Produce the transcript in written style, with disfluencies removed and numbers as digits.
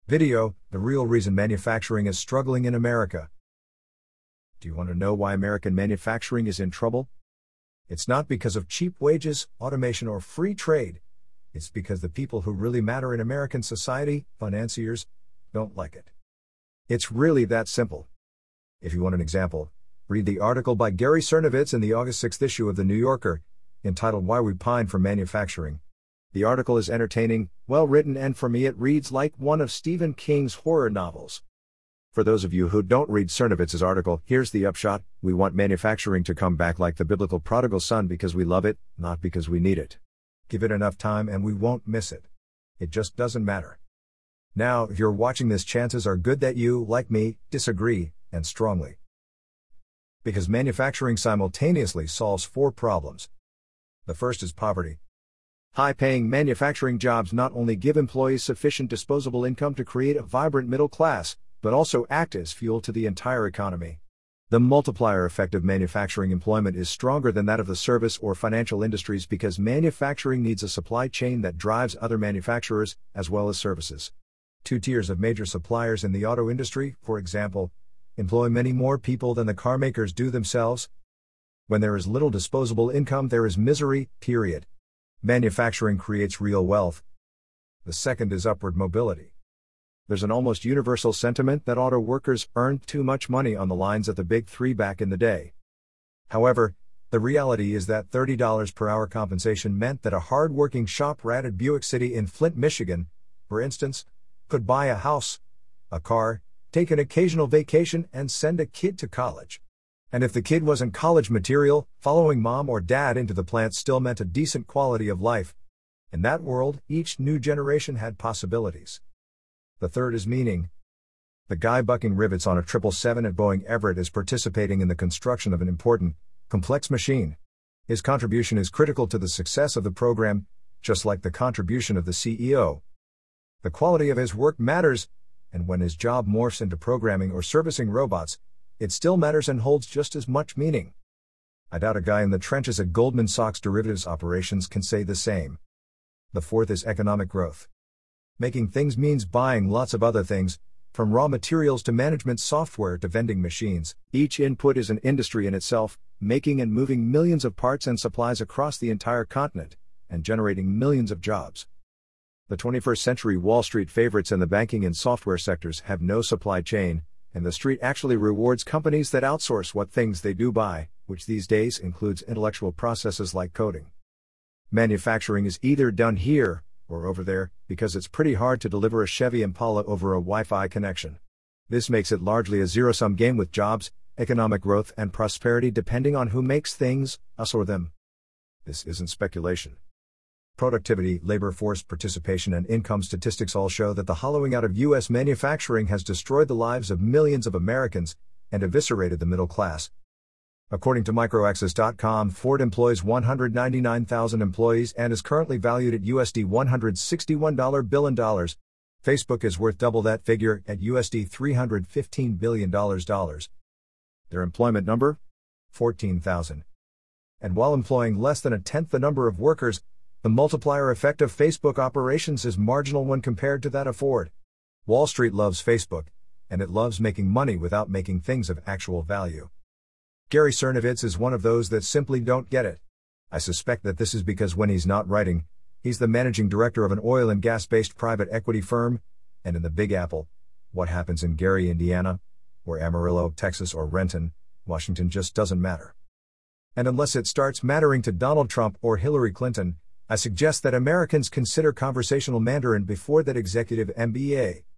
Video, the real reason manufacturing is struggling in America. Do you want to know why American manufacturing is in trouble? It's not because of cheap wages, automation, or free trade. It's because the people who really matter in American society, financiers, don't like it. It's really that simple. If you want an example, read the article by Gary Cernovitz in the August 6th issue of The New Yorker, entitled Why We Pine for Manufacturing. The article is entertaining, well-written, and for me it reads like one of Stephen King's horror novels. For those of you who don't read Cernovitz's article, here's the upshot: we want manufacturing to come back like the biblical prodigal son because we love it, not because we need it. Give it enough time and we won't miss it. It just doesn't matter. Now, if you're watching this, chances are good that you, like me, disagree, and strongly. Because manufacturing simultaneously solves 4 problems. The first is poverty. High-paying manufacturing jobs not only give employees sufficient disposable income to create a vibrant middle class, but also act as fuel to the entire economy. The multiplier effect of manufacturing employment is stronger than that of the service or financial industries because manufacturing needs a supply chain that drives other manufacturers, as well as services. 2 tiers of major suppliers in the auto industry, for example, employ many more people than the car makers do themselves. When there is little disposable income, there is misery, period. Manufacturing creates real wealth. The second is upward mobility. There's an almost universal sentiment that auto workers earned too much money on the lines at the Big Three back in the day. However, the reality is that $30 per hour compensation meant that a hard-working shop rat at Buick City in Flint, Michigan, for instance, could buy a house, a car, take an occasional vacation, and send a kid to college. And if the kid wasn't college material, following mom or dad into the plant still meant a decent quality of life. In that world, each new generation had possibilities. The third is meaning. The guy bucking rivets on a 777 at Boeing Everett is participating in the construction of an important, complex machine. His contribution is critical to the success of the program, just like the contribution of the CEO. The quality of his work matters, and when his job morphs into programming or servicing robots, it still matters and holds just as much meaning. I doubt a guy in the trenches at Goldman Sachs derivatives operations can say the same. The fourth is economic growth. Making things means buying lots of other things, from raw materials to management software to vending machines. Each input is an industry in itself, making and moving millions of parts and supplies across the entire continent, and generating millions of jobs. The 21st century Wall Street favorites in the banking and software sectors have no supply chain, and the street actually rewards companies that outsource what things they do buy, which these days includes intellectual processes like coding. Manufacturing is either done here or over there, because it's pretty hard to deliver a Chevy Impala over a Wi-Fi connection. This makes it largely a zero-sum game with jobs, economic growth, and prosperity depending on who makes things, us or them. This isn't speculation. Productivity, labor force participation, and income statistics all show that the hollowing out of U.S. manufacturing has destroyed the lives of millions of Americans and eviscerated the middle class. According to Microaxis.com, Ford employs 199,000 employees and is currently valued at $161 billion. Facebook is worth double that figure at $315 billion. Their employment number? 14,000. And while employing less than a tenth the number of workers, the multiplier effect of Facebook operations is marginal when compared to that of Ford. Wall Street loves Facebook, and it loves making money without making things of actual value. Gary Cernovitz is one of those that simply don't get it. I suspect that this is because when he's not writing, he's the managing director of an oil and gas-based private equity firm, and in the Big Apple, what happens in Gary, Indiana, or Amarillo, Texas, or Renton, Washington just doesn't matter. And unless it starts mattering to Donald Trump or Hillary Clinton, I suggest that Americans consider conversational Mandarin before that executive MBA.